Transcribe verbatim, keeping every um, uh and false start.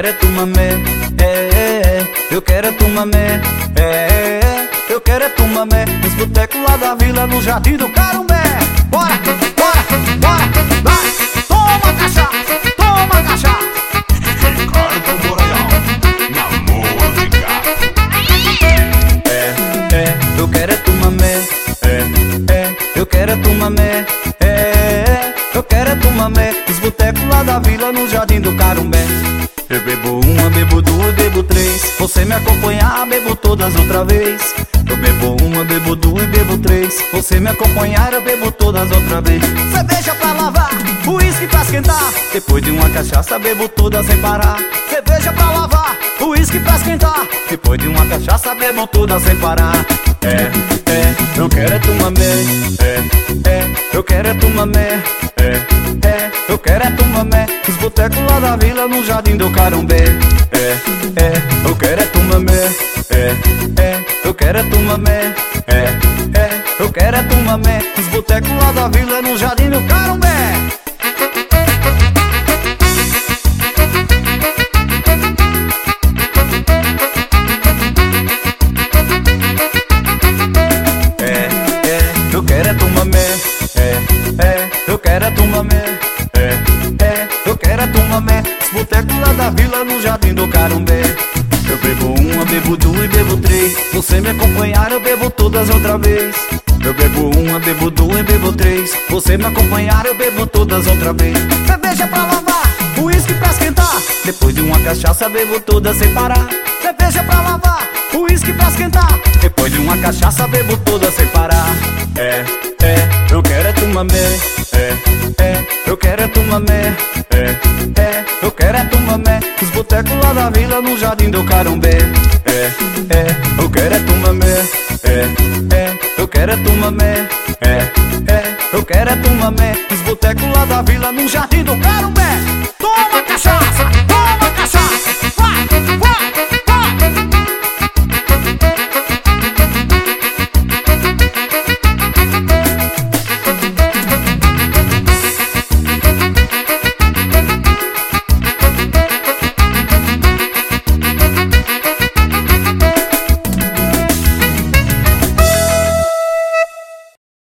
quero é tumamé, é, é, é. Eu quero é tumamé, é, é, é. Eu quero é tumamé, nos botecos lá da vila, no Jardim do Carumbé. Bora, bora, bora, vai. Toma cachaça, toma cachaça. Ricardo Boreal, na música. É, é, eu quero é tumamé, é, é. Eu quero é tumamé, é, é. Eu quero é tumamé, nos botecos lá da vila, no Jardim do Carumbé. Eu bebo uma, bebo duas, bebo três. Você me acompanhar, bebo todas outra vez. Eu bebo uma, bebo duas, bebo três. Você me acompanhar, eu bebo todas outra vez. Cerveja pra lavar, uísque pra esquentar. Depois de uma cachaça, bebo todas sem parar. Cerveja pra lavar, uísque pra esquentar. Depois de uma cachaça, bebo todas sem parar. É, é, eu quero é tumamé. É, é, eu quero é tumamé. É, é, eu quero é tumamé. Os botecos lá da vila, no Jardim do Carumbé. É, é, eu quero é tumamé. É, é, eu quero é tumamé. É, é, eu quero é tumamé. Os botecos lá da vila, no Jardim do Carumbé. Eu quero é tumamé, é, é, eu quero é tumamé, é, é, eu quero é tumamé. Os botecos lá da vila, no Jardim do Carumbé. Eu bebo uma, bebo duas e bebo três. Você me acompanhar, eu bebo todas outra vez. Eu bebo uma, bebo duas e bebo três. Você me acompanhar, eu bebo todas outra vez. Cerveja pra lavar, uísque pra esquentar. Depois de uma cachaça, bebo todas sem parar. Cerveja pra lavar, uísque pra esquentar. Depois de uma cachaça, bebo todas sem parar. É, é, eu quero é tumamé. É, é, eu quero é tumamé. É, é, eu quero é tumamé. Os botecos lá da vila, no Jardim do Carumbé. É, é, eu quero é tumamé. É, é, eu quero é tumamé. É, é, eu quero é tumamé. Os botecos lá da vila, no Jardim do Carumbé. Toma cachaça!